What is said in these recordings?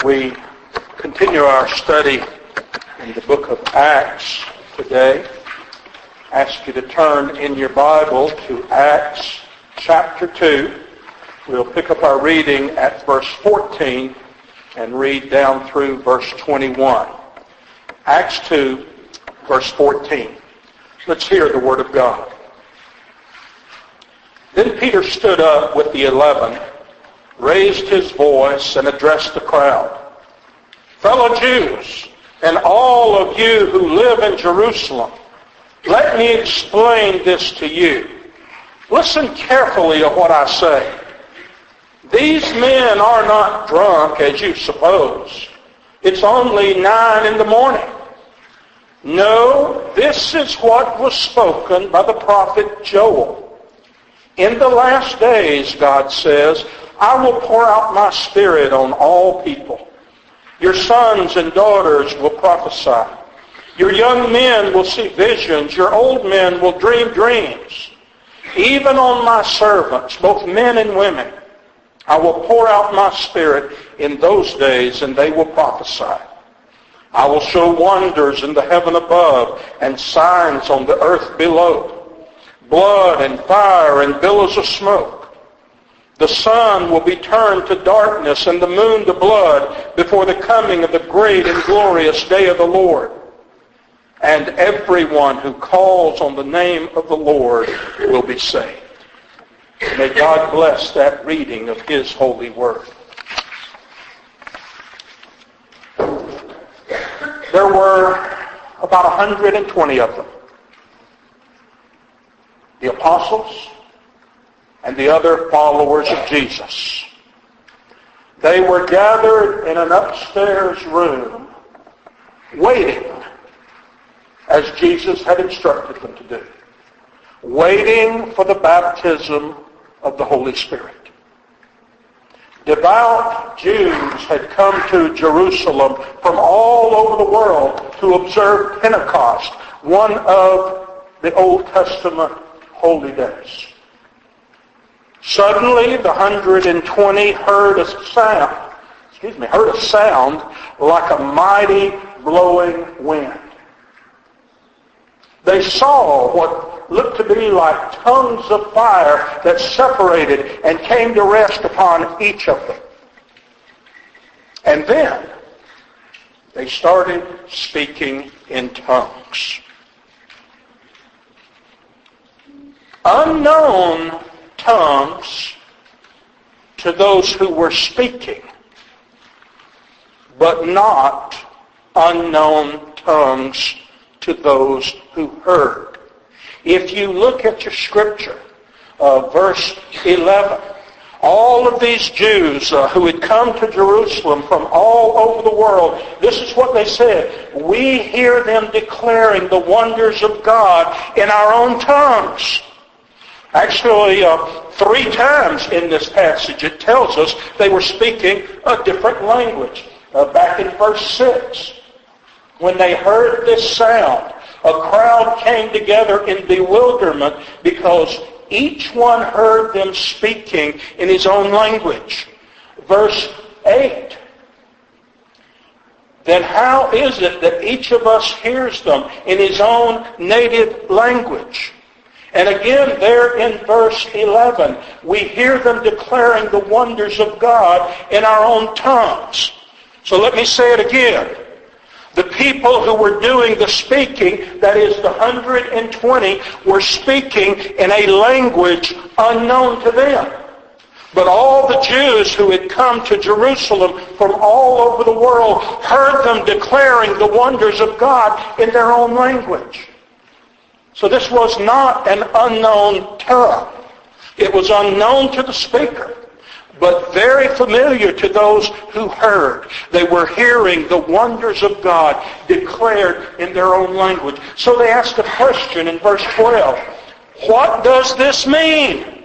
We continue our study in the book of Acts today. I ask you to turn in your Bible to Acts chapter 2. We'll pick up our reading at verse 14 and read down through verse 21. Acts 2, verse 14. Let's hear the Word of God. Then Peter stood up with the 11, raised his voice, and addressed the crowd. Fellow Jews, and all of you who live in Jerusalem, let me explain this to you. Listen carefully to what I say. These men are not drunk, as you suppose. It's only 9 a.m. No, this is what was spoken by the prophet Joel. In the last days, God says, I will pour out my Spirit on all people. Your sons and daughters will prophesy. Your young men will see visions. Your old men will dream dreams. Even on my servants, both men and women, I will pour out my Spirit in those days, and they will prophesy. I will show wonders in the heaven above and signs on the earth below. Blood and fire and billows of smoke. The sun will be turned to darkness and the moon to blood before the coming of the great and glorious day of the Lord. And everyone who calls on the name of the Lord will be saved. May God bless that reading of His holy word. There were about 120 of them. The apostles and the other followers of Jesus. They were gathered in an upstairs room waiting as Jesus had instructed them to do. Waiting for the baptism of the Holy Spirit. Devout Jews had come to Jerusalem from all over the world to observe Pentecost, one of the Old Testament holy days. Suddenly, the 120 heard a sound like a mighty blowing wind. They saw what looked to be like tongues of fire that separated and came to rest upon each of them. And then they started speaking in tongues. Unknown tongues to those who were speaking, but not unknown tongues to those who heard. If you look at your scripture, verse 11, all of these Jews who had come to Jerusalem from all over the world, this is what they said. We hear them declaring the wonders of God in our own tongues. Actually, 3 times in this passage it tells us they were speaking a different language. Back in verse 6, when they heard this sound, a crowd came together in bewilderment because each one heard them speaking in his own language. Verse 8, then how is it that each of us hears them in his own native language? And again, there in verse 11, we hear them declaring the wonders of God in our own tongues. So let me say it again. The people who were doing the speaking, that is the 120, were speaking in a language unknown to them. But all the Jews who had come to Jerusalem from all over the world heard them declaring the wonders of God in their own language. So this was not an unknown tongue. It was unknown to the speaker, but very familiar to those who heard. They were hearing the wonders of God declared in their own language. So they asked a question in verse 12. What does this mean?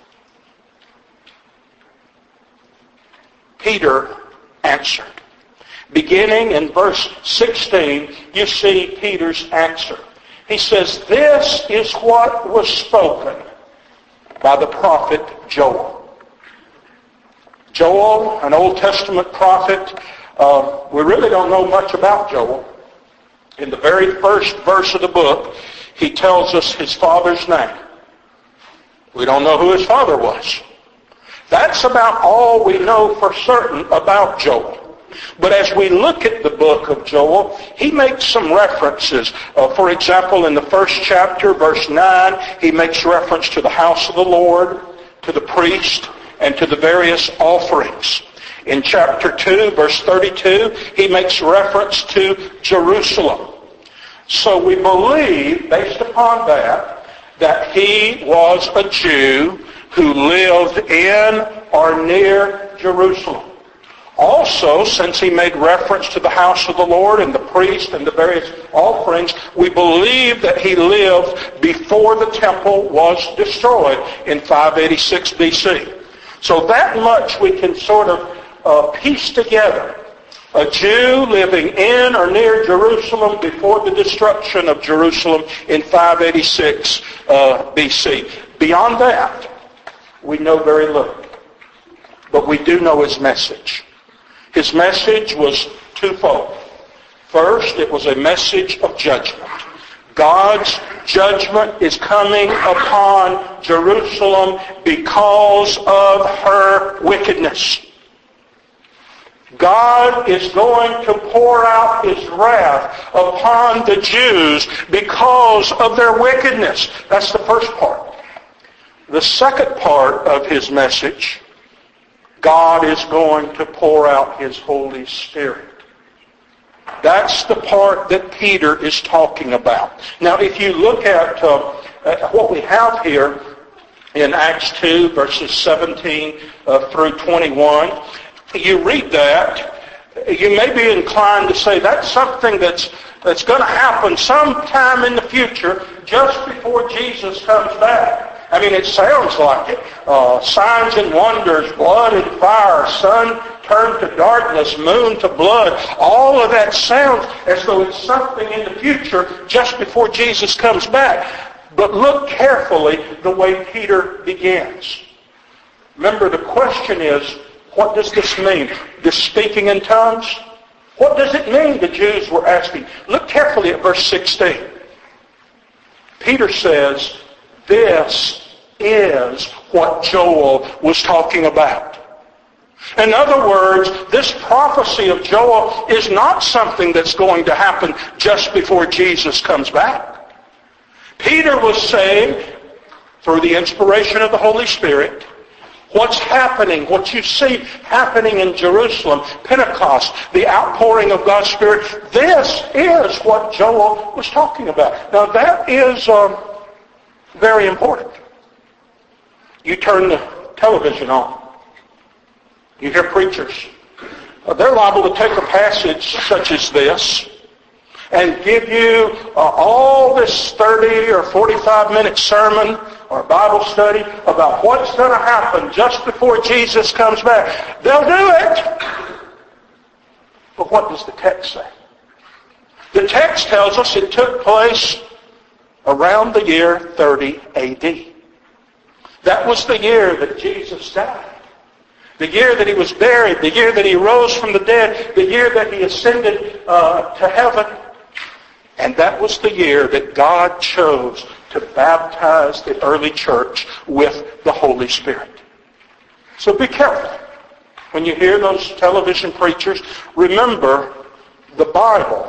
Peter answered. Beginning in verse 16, you see Peter's answer. He says, this is what was spoken by the prophet Joel. Joel, an Old Testament prophet, We really don't know much about Joel. In the very first verse of the book, he tells us his father's name. We don't know who his father was. That's about all we know for certain about Joel. But as we look at the book of Joel, he makes some references. For example, in the first chapter, verse 9, he makes reference to the house of the Lord, to the priest, and to the various offerings. In chapter 2, verse 32, he makes reference to Jerusalem. So we believe, based upon that he was a Jew who lived in or near Jerusalem. Also, since he made reference to the house of the Lord and the priest and the various offerings, we believe that he lived before the temple was destroyed in 586 BC. So that much we can sort of piece together. A Jew living in or near Jerusalem before the destruction of Jerusalem in 586 BC. Beyond that, we know very little. But we do know his message. His message was twofold. First, it was a message of judgment. God's judgment is coming upon Jerusalem because of her wickedness. God is going to pour out his wrath upon the Jews because of their wickedness. That's the first part. The second part of his message, God is going to pour out his Holy Spirit. That's the part that Peter is talking about. Now, if you look at what we have here in Acts 2, verses 17 through 21, you read that, you may be inclined to say that's something that's going to happen sometime in the future just before Jesus comes back. I mean, it sounds like it. Signs and wonders, blood and fire, sun turned to darkness, moon to blood. All of that sounds as though it's something in the future just before Jesus comes back. But look carefully the way Peter begins. Remember, the question is, what does this mean? This speaking in tongues? What does it mean, the Jews were asking? Look carefully at verse 16. Peter says, this is what Joel was talking about. In other words, this prophecy of Joel is not something that's going to happen just before Jesus comes back. Peter was saying, through the inspiration of the Holy Spirit, what's happening, what you see happening in Jerusalem, Pentecost, the outpouring of God's Spirit, this is what Joel was talking about. Now that is very important. You turn the television on. You hear preachers. They're liable to take a passage such as this and give you all this 30 or 45-minute sermon or Bible study about what's going to happen just before Jesus comes back. They'll do it. But what does the text say? The text tells us it took place around the year 30 AD. That was the year that Jesus died. The year that he was buried. The year that he rose from the dead. The year that he ascended to heaven. And that was the year that God chose to baptize the early church with the Holy Spirit. So be careful. When you hear those television preachers, remember the Bible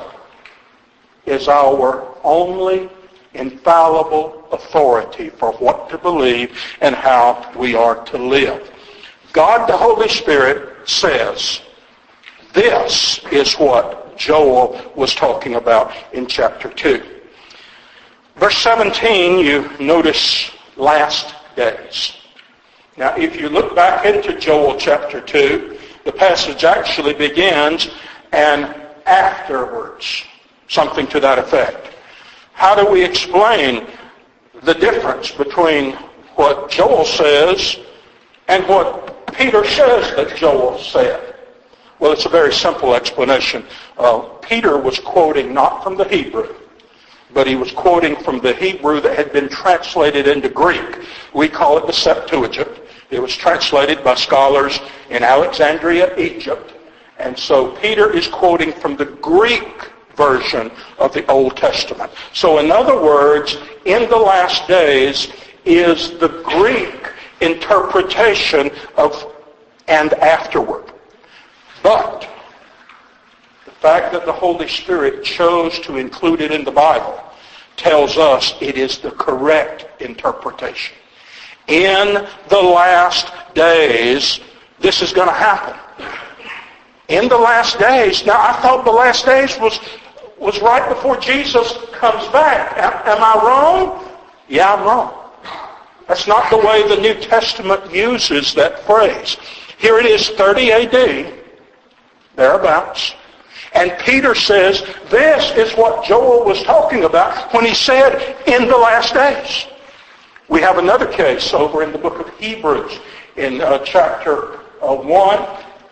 is our only infallible authority for what to believe and how we are to live. God the Holy Spirit says, this is what Joel was talking about in chapter 2. Verse 17, you notice last days. Now, if you look back into Joel chapter 2, the passage actually begins, and afterwards, something to that effect. How do we explain the difference between what Joel says and what Peter says that Joel said? Well, it's a very simple explanation. Peter was quoting not from the Hebrew, but he was quoting from the Hebrew that had been translated into Greek. We call it the Septuagint. It was translated by scholars in Alexandria, Egypt, And so Peter is quoting from the Greek version of the Old Testament. So in other words, in the last days is the Greek interpretation of and afterward. But the fact that the Holy Spirit chose to include it in the Bible tells us it is the correct interpretation. In the last days, this is going to happen. In the last days. Now, I thought the last days was right before Jesus comes back. Am I wrong? Yeah, I'm wrong. That's not the way the New Testament uses that phrase. Here it is, 30 A.D., thereabouts. And Peter says, this is what Joel was talking about when he said, in the last days. We have another case over in the book of Hebrews in chapter 1.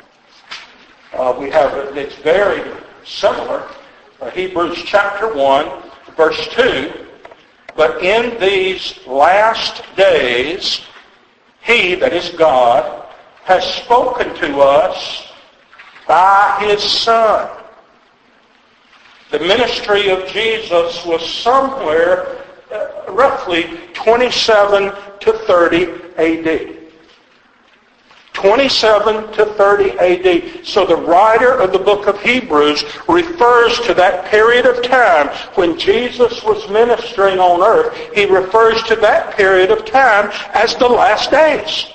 It's very similar. Hebrews chapter 1, verse 2. But in these last days, He, that is God, has spoken to us by His Son. The ministry of Jesus was somewhere roughly 27 to 30 A.D. 27 to 30 A.D. So the writer of the book of Hebrews refers to that period of time when Jesus was ministering on earth. He refers to that period of time as the last days.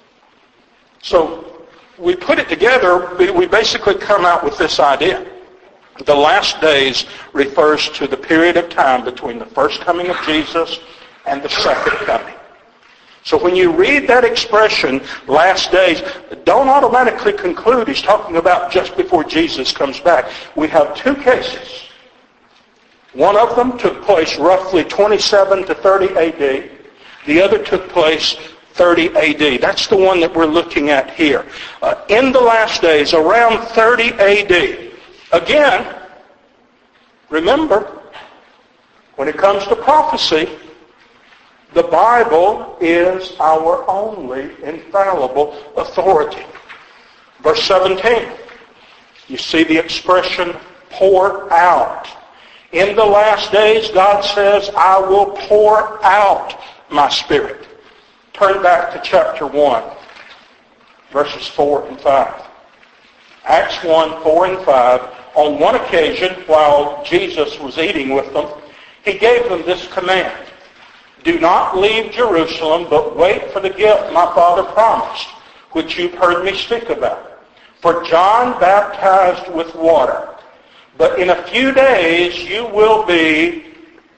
So we put it together, we basically come out with this idea. The last days refers to the period of time between the first coming of Jesus and the second coming. So when you read that expression, last days, don't automatically conclude he's talking about just before Jesus comes back. We have two cases. One of them took place roughly 27 to 30 A.D. The other took place 30 A.D. That's the one that we're looking at here. In the last days, around 30 A.D. Again, remember, when it comes to prophecy, the Bible is our only infallible authority. Verse 17, you see the expression, pour out. In the last days, God says, I will pour out my Spirit. Turn back to chapter 1, verses 4 and 5. Acts 1, 4 and 5. On one occasion, while Jesus was eating with them, He gave them this command. Do not leave Jerusalem, but wait for the gift my Father promised, which you've heard me speak about. For John baptized with water, but in a few days you will be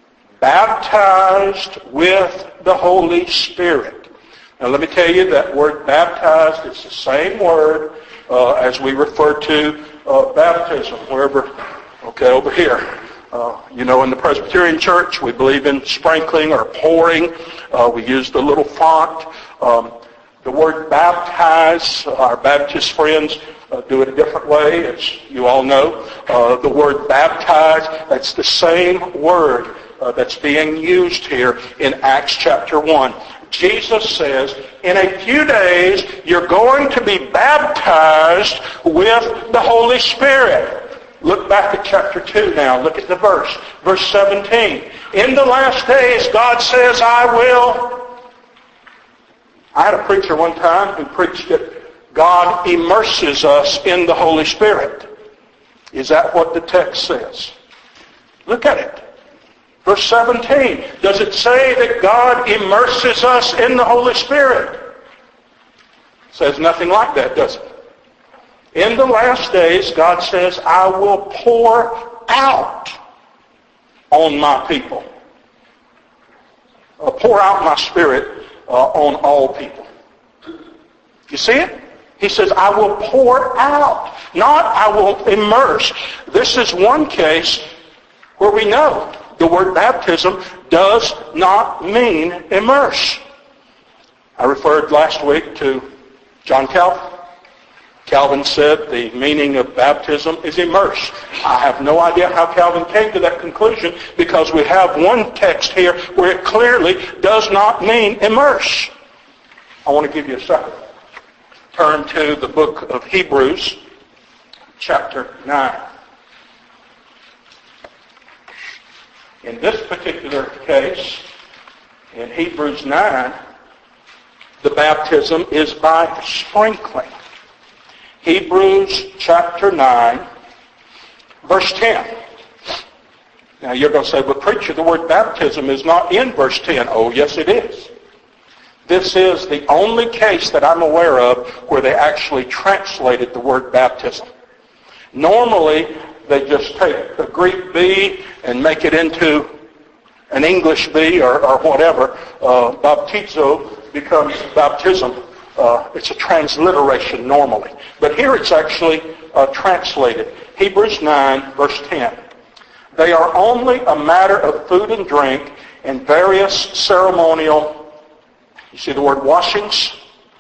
baptized with the Holy Spirit. Now let me tell you that word baptized is the same word as we refer to baptism, wherever, over here. In the Presbyterian Church, we believe in sprinkling or pouring. We use the little font. The word baptize, our Baptist friends do it a different way, as you all know. The word baptize, that's the same word that's being used here in Acts chapter 1. Jesus says, in a few days, you're going to be baptized with the Holy Spirit. Look back at chapter 2 now. Look at the verse. Verse 17. In the last days, God says, I had a preacher one time who preached that God immerses us in the Holy Spirit. Is that what the text says? Look at it. Verse 17. Does it say that God immerses us in the Holy Spirit? It says nothing like that, does it? In the last days, God says, I will pour out on my people. Pour out my Spirit on all people. You see it? He says, I will pour out, not I will immerse. This is one case where we know the word baptism does not mean immerse. I referred last week to John Calvin. Calvin said the meaning of baptism is immerse. I have no idea how Calvin came to that conclusion because we have one text here where it clearly does not mean immerse. I want to give you a second. Turn to the book of Hebrews, chapter 9. In this particular case, in Hebrews 9, the baptism is by sprinkling. Hebrews chapter 9, verse 10. Now you're going to say, but preacher, the word baptism is not in verse 10. Oh, yes it is. This is the only case that I'm aware of where they actually translated the word baptism. Normally, they just take the Greek B and make it into an English B or whatever. Baptizo becomes baptism. It's a transliteration normally. But here it's actually translated. Hebrews 9, verse 10. They are only a matter of food and drink and various ceremonial, you see the word washings?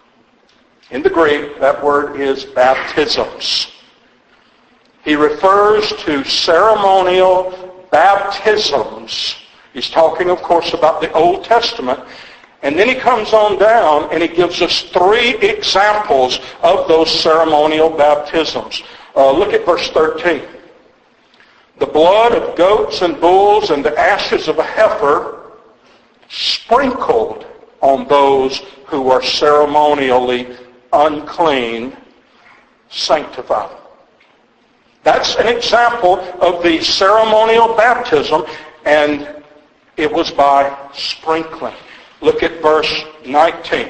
In the Greek, that word is baptisms. He refers to ceremonial baptisms. He's talking, of course, about the Old Testament. And then he comes on down and he gives us 3 examples of those ceremonial baptisms. Look at verse 13. The blood of goats and bulls and the ashes of a heifer sprinkled on those who are ceremonially unclean, sanctified. That's an example of the ceremonial baptism, and it was by sprinkling. Look at verse 19.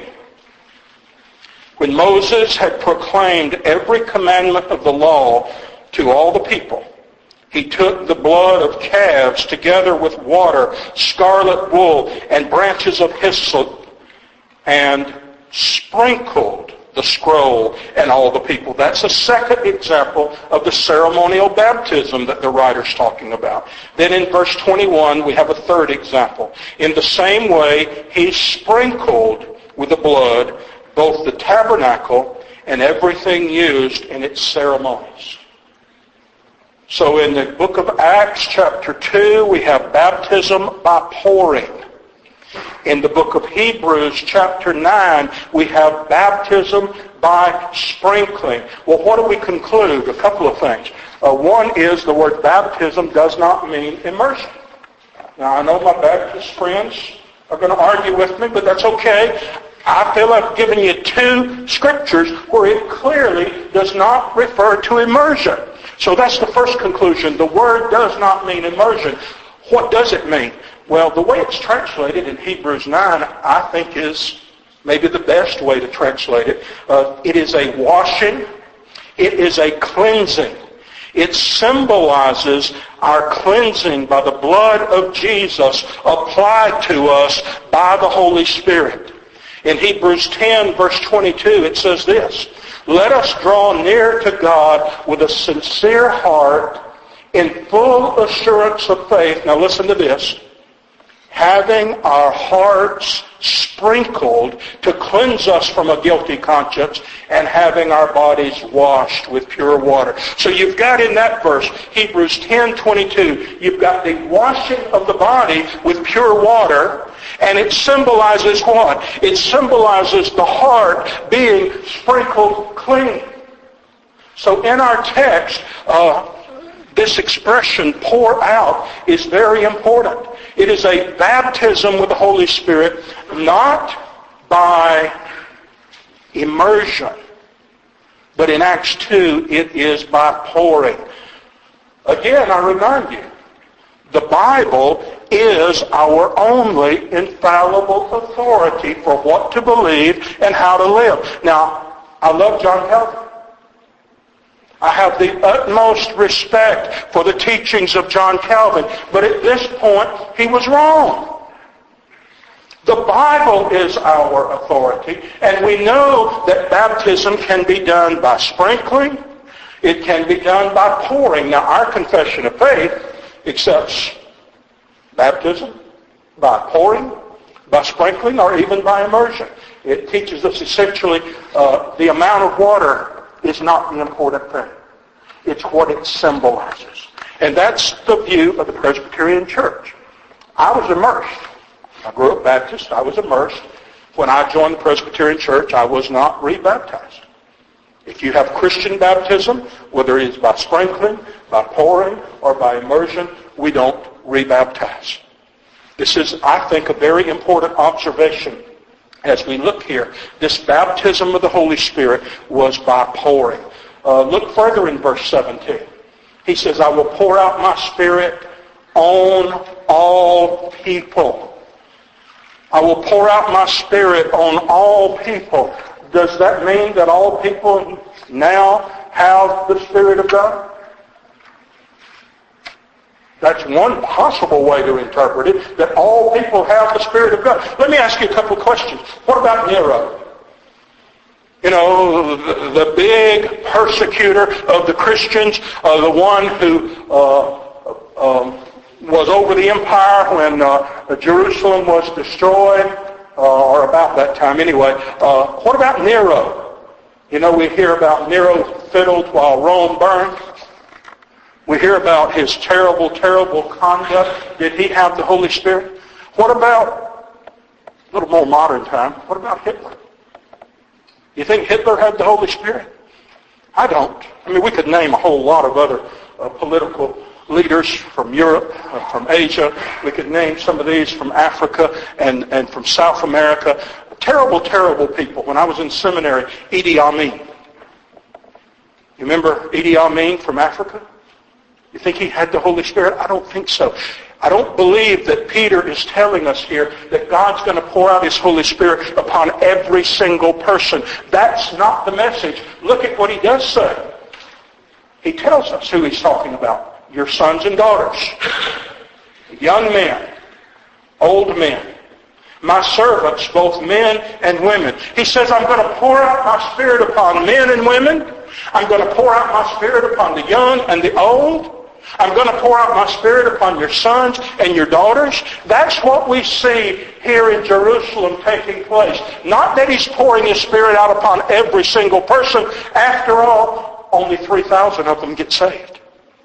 When Moses had proclaimed every commandment of the law to all the people, he took the blood of calves together with water, scarlet wool, and branches of hyssop, and sprinkled the scroll and all the people. That's a second example of the ceremonial baptism that the writer's talking about. Then in verse 21, we have a third example. In the same way, he sprinkled with the blood both the tabernacle and everything used in its ceremonies. So in the book of Acts, chapter 2, we have baptism by pouring. In the book of Hebrews, chapter 9, we have baptism by sprinkling. Well, what do we conclude? A couple of things. One is the word baptism does not mean immersion. Now, I know my Baptist friends are going to argue with me, but that's okay. I feel I've given you 2 scriptures where it clearly does not refer to immersion. So that's the first conclusion. The word does not mean immersion. What does it mean? Well, the way it's translated in Hebrews 9, I think is maybe the best way to translate it. It is a washing. It is a cleansing. It symbolizes our cleansing by the blood of Jesus applied to us by the Holy Spirit. In Hebrews 10, verse 22, it says this, let us draw near to God with a sincere heart in full assurance of faith. Now listen to this. Having our hearts sprinkled to cleanse us from a guilty conscience and having our bodies washed with pure water. So you've got in that verse, Hebrews 10:22, you've got the washing of the body with pure water, and it symbolizes what? It symbolizes the heart being sprinkled clean. So in our text, this expression, pour out, is very important. It is a baptism with the Holy Spirit, not by immersion, but in Acts 2, it is by pouring. Again, I remind you, the Bible is our only infallible authority for what to believe and how to live. Now, I love John Calvin. I have the utmost respect for the teachings of John Calvin, but at this point, he was wrong. The Bible is our authority, and we know that baptism can be done by sprinkling. It can be done by pouring. Now, our confession of faith accepts baptism by pouring, by sprinkling, or even by immersion. It teaches us essentially the amount of water is not the important thing. It's what it symbolizes. And that's the view of the Presbyterian Church. I was immersed. I grew up Baptist. I was immersed. When I joined the Presbyterian Church, I was not rebaptized. If you have Christian baptism, whether it is by sprinkling, by pouring, or by immersion, we don't rebaptize. This is, I think, a very important observation as we look here. This baptism of the Holy Spirit was by pouring. Look further in verse 17. He says, I will pour out my Spirit on all people. I will pour out my Spirit on all people. Does that mean that all people now have the Spirit of God? That's one possible way to interpret it, that all people have the Spirit of God. Let me ask you a couple of questions. What about Nero? You know, the big persecutor of the Christians, the one who was over the empire when Jerusalem was destroyed, or about that time anyway. What about Nero? You know, we hear about Nero fiddled while Rome burned. We hear about his terrible, terrible conduct. Did he have the Holy Spirit? What about, a little more modern time, what about Hitler? You think Hitler had the Holy Spirit? I don't. I mean, we could name a whole lot of other political leaders from Europe, from Asia. We could name some of these from Africa and from South America. Terrible, terrible people. When I was in seminary, Idi Amin. You remember Idi Amin from Africa? You think he had the Holy Spirit? I don't think so. I don't believe that Peter is telling us here that God's going to pour out His Holy Spirit upon every single person. That's not the message. Look at what he does say. He tells us who he's talking about. Your sons and daughters, young men, old men, my servants, both men and women. He says, I'm going to pour out my Spirit upon men and women. I'm going to pour out my Spirit upon the young and the old. I'm going to pour out my Spirit upon your sons and your daughters. That's what we see here in Jerusalem taking place. Not that He's pouring His Spirit out upon every single person. After all, only 3,000 of them get saved.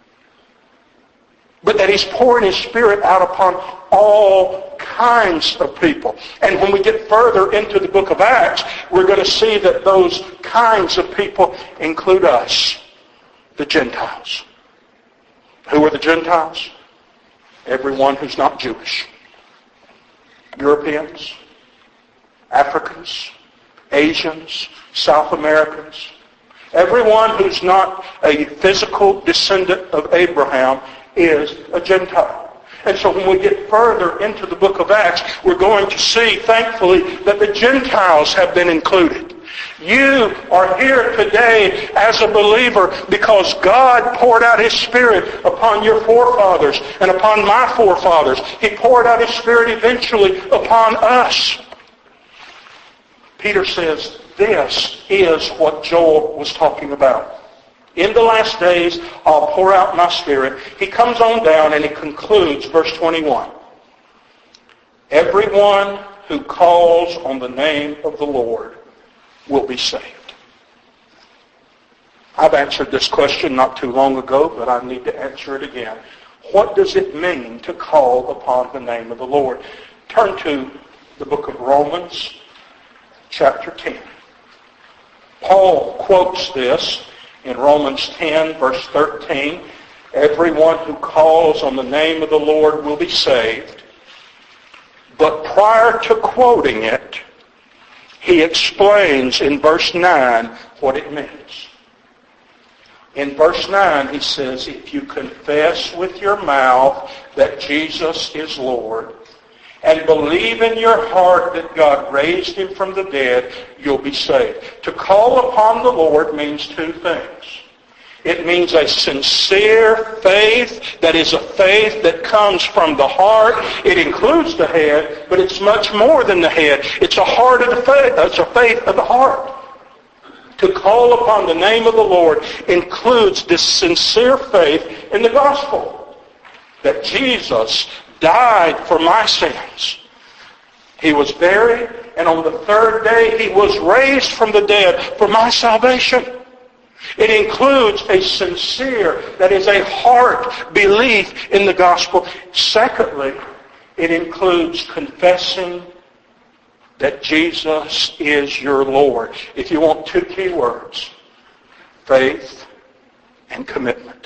But that He's pouring His Spirit out upon all kinds of people. And when we get further into the book of Acts, we're going to see that those kinds of people include us, the Gentiles. Who are the Gentiles? Everyone who's not Jewish. Europeans, Africans, Asians, South Americans. Everyone who's not a physical descendant of Abraham is a Gentile. And so when we get further into the book of Acts, we're going to see, thankfully, that the Gentiles have been included. You are here today as a believer because God poured out His Spirit upon your forefathers and upon my forefathers. He poured out His Spirit eventually upon us. Peter says, this is what Joel was talking about. In the last days, I'll pour out my Spirit. He comes on down and he concludes verse 21. Everyone who calls on the name of the Lord will be saved. I've answered this question not too long ago, but I need to answer it again. What does it mean to call upon the name of the Lord? Turn to the book of Romans, chapter 10. Paul quotes this in Romans 10, verse 13. Everyone who calls on the name of the Lord will be saved. But prior to quoting it, he explains in verse 9 what it means. In verse 9 he says, if you confess with your mouth that Jesus is Lord and believe in your heart that God raised Him from the dead, you'll be saved. To call upon the Lord means two things. It means a sincere faith that is a faith that comes from the heart. It includes the head, but it's much more than the head. It's a heart of the faith. It's a faith of the heart. To call upon the name of the Lord includes this sincere faith in the gospel that Jesus died for my sins. He was buried, and on the third day He was raised from the dead for my salvation. It includes a sincere, that is a heart belief in the gospel. Secondly, it includes confessing that Jesus is your Lord. If you want two key words, faith and commitment.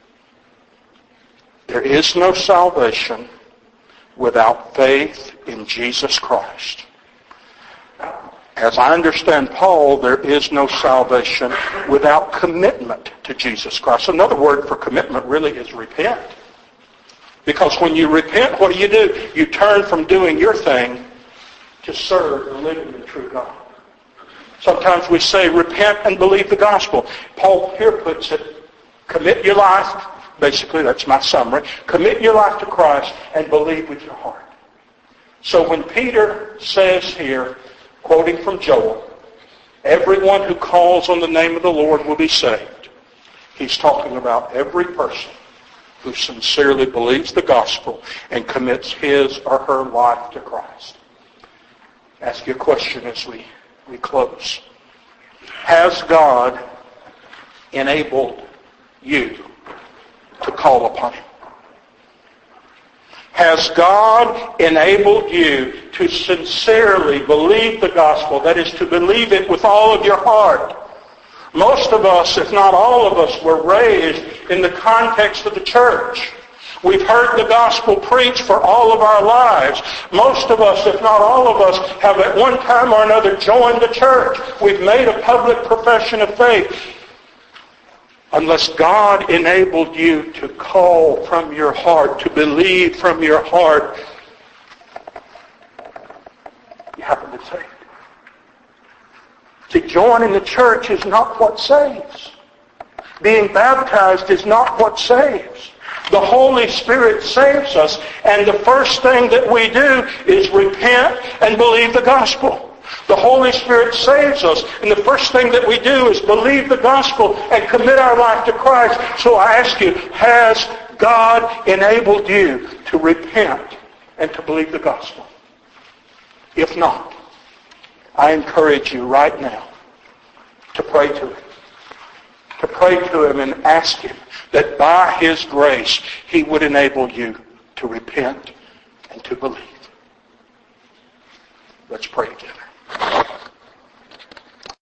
There is no salvation without faith in Jesus Christ. As I understand Paul, there is no salvation without commitment to Jesus Christ. Another word for commitment really is repent. Because when you repent, what do? You turn from doing your thing to serve and live in the true God. Sometimes we say, repent and believe the gospel. Paul here puts it, commit your life, basically that's my summary, commit your life to Christ and believe with your heart. So when Peter says here, quoting from Joel, everyone who calls on the name of the Lord will be saved, he's talking about every person who sincerely believes the gospel and commits his or her life to Christ. Ask you a question as we close. Has God enabled you to call upon him? Has God enabled you to sincerely believe the gospel? That is, to believe it with all of your heart. Most of us, if not all of us, were raised in the context of the church. We've heard the gospel preached for all of our lives. Most of us, if not all of us, have at one time or another joined the church. We've made a public profession of faith. Unless God enabled you to call from your heart, to believe from your heart, you haven't been saved. See, joining the church is not what saves. Being baptized is not what saves. The Holy Spirit saves us, and the first thing that we do is repent and believe the gospel. The Holy Spirit saves us, and the first thing that we do is believe the gospel and commit our life to Christ. So I ask you, has God enabled you to repent and to believe the gospel? If not, I encourage you right now to pray to him. To pray to him and ask him that by his grace he would enable you to repent and to believe. Let's pray together.